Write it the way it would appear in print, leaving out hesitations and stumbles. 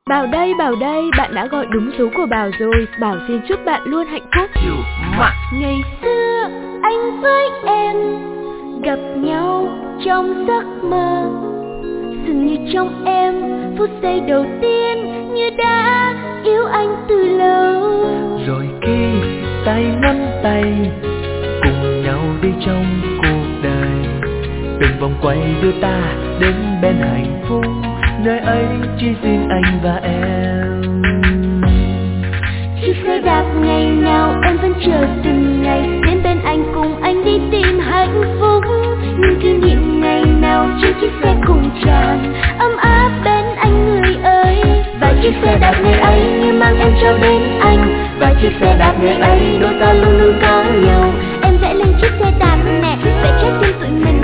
Bảo đây, bạn đã gọi đúng số của Bảo rồi. Bảo xin chúc bạn luôn hạnh phúc. Ngày xưa anh với em gặp nhau trong giấc mơ, dường như trong em phút giây đầu tiên như đã yêu anh từ lâu. Rồi khi tay nắm tay cùng nhau đi trong cuộc đời, từng vòng quay đưa ta đến bên hạnh phúc, nơi ấy chỉ riêng anh và em. Chiếc xe đạp ngày nào em vẫn chờ từng ngày đến bên anh, cùng anh đi tìm hạnh phúc. Những kỷ niệm ngày nào trên chiếc xe cùng tràn ấm áp bên anh người ơi. Và chiếc xe đạp ngày ấy như mang em cho bên anh, và chiếc xe đạp ngày ấy đôi ta luôn luôn có nhau. Em vẽ lên chiếc xe đạp nè, vẽ trái tim tụi mình